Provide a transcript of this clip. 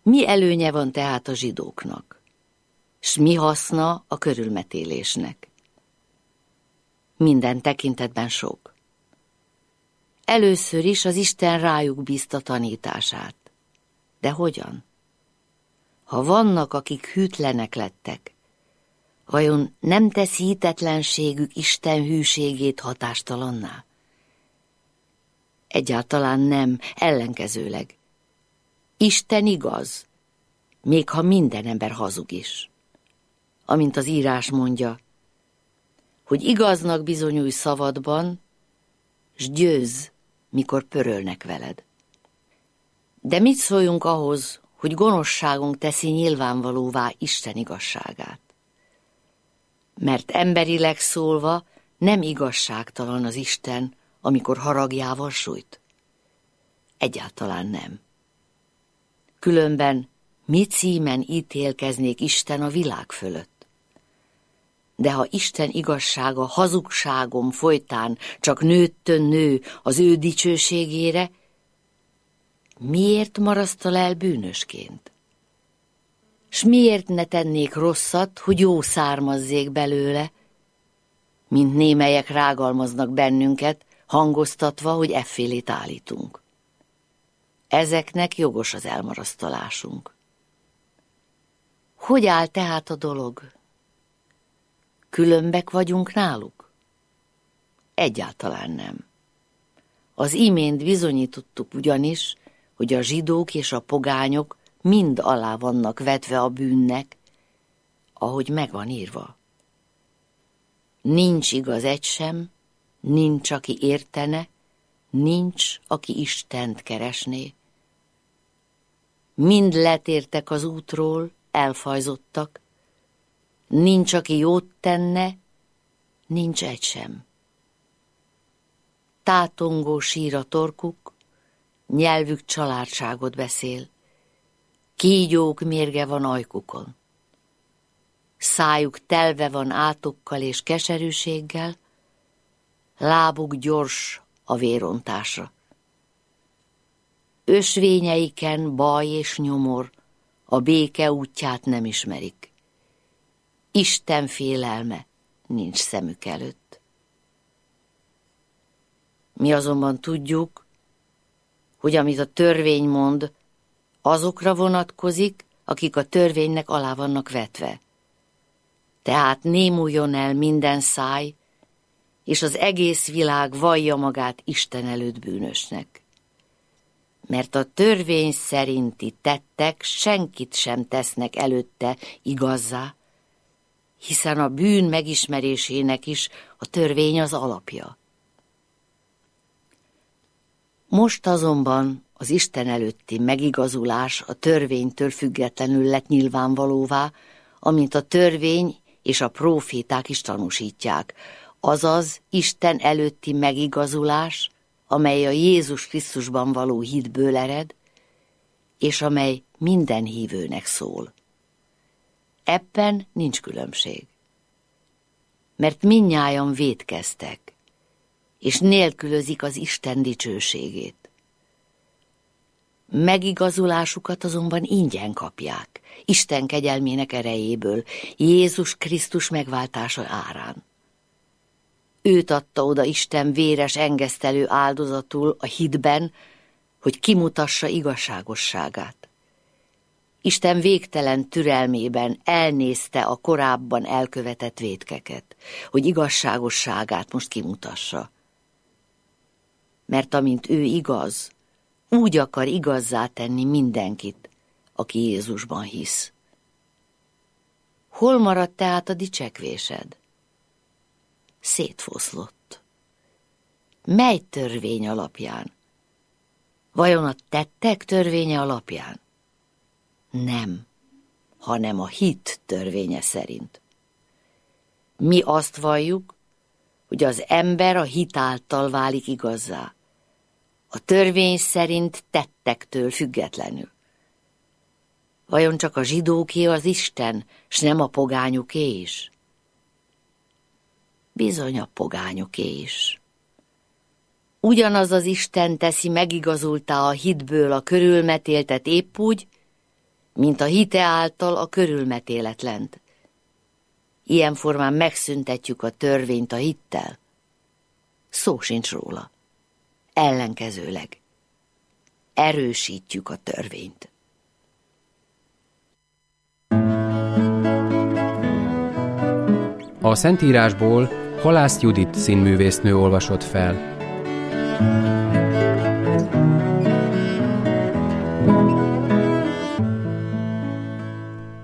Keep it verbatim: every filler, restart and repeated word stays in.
Mi előnye van tehát a zsidóknak? S mi haszna a körülmetélésnek? Minden tekintetben sok. Először is az Isten rájuk bízta tanítását. De hogyan? Ha vannak, akik hűtlenek lettek, vajon nem teszi hitetlenségük Isten hűségét hatástalanná? Egyáltalán nem, ellenkezőleg. Isten igaz, még ha minden ember hazug is. Amint az írás mondja, hogy igaznak bizonyulj szavadban, s győzz, mikor pörölnek veled. De mit szóljunk ahhoz, hogy gonoszságunk teszi nyilvánvalóvá Isten igazságát? Mert emberileg szólva nem igazságtalan az Isten, amikor haragjával sújt. Egyáltalán nem. Különben mi címen ítélkeznék Isten a világ fölött? De ha Isten igazsága hazugságom folytán csak nőttön nő az ő dicsőségére, miért marasztal el bűnösként? S miért ne tennék rosszat, hogy jó származzék belőle, mint némelyek rágalmaznak bennünket, hangoztatva, hogy effélét állítunk. Ezeknek jogos az elmarasztalásunk. Hogy áll tehát a dolog? Különbek vagyunk náluk? Egyáltalán nem. Az imént bizonyítottuk ugyanis, hogy a zsidók és a pogányok mind alá vannak vetve a bűnnek, ahogy meg van írva. Nincs igaz egy sem, nincs, aki értene, nincs, aki Istent keresné. Mind letértek az útról, elfajzottak, nincs, aki jót tenne, nincs egy sem. Tátongó sír a torkuk, nyelvük családságot beszél, kígyók mérge van ajkukon. Szájuk telve van átokkal és keserűséggel, lábuk gyors a vérontásra. Ösvényeiken baj és nyomor, a béke útját nem ismerik. Isten félelme nincs szemük előtt. Mi azonban tudjuk, hogy amit a törvény mond, azokra vonatkozik, akik a törvénynek alá vannak vetve. Tehát némuljon el minden száj, és az egész világ vallja magát Isten előtt bűnösnek. Mert a törvény szerinti tettek senkit sem tesznek előtte igazzá, hiszen a bűn megismerésének is a törvény az alapja. Most azonban az Isten előtti megigazulás a törvénytől függetlenül lett nyilvánvalóvá, amint a törvény és a próféták is tanúsítják, azaz Isten előtti megigazulás, amely a Jézus Krisztusban való hitből ered, és amely minden hívőnek szól. Ebben nincs különbség. Mert mindnyájan vétkeztek, és nélkülözik az Isten dicsőségét. Megigazulásukat azonban ingyen kapják, Isten kegyelmének erejéből, Jézus Krisztus megváltása árán. Őt adta oda Isten véres engesztelő áldozatul a hitben, hogy kimutassa igazságosságát. Isten végtelen türelmében elnézte a korábban elkövetett vétkeket, hogy igazságosságát most kimutassa. Mert amint ő igaz, úgy akar igazzá tenni mindenkit, aki Jézusban hisz. Hol maradt tehát a dicsekvésed? Szétfoszlott. Mely törvény alapján? Vajon a tettek törvénye alapján? Nem, hanem a hit törvénye szerint. Mi azt valljuk, hogy az ember a hit által válik igazzá, a törvény szerint tettektől függetlenül. Vajon csak a zsidóké az Isten, s nem a pogányoké is? Bizony a pogányoké is. Ugyanaz az Isten teszi megigazultá a hitből a körülmetéltet épp úgy, mint a hite által a körülmetéletlent. Ilyen formán megszüntetjük a törvényt a hittel. Szó sincs róla. Ellenkezőleg. Erősítjük a törvényt. A Szentírásból Halász Judit színművésznő olvasott fel.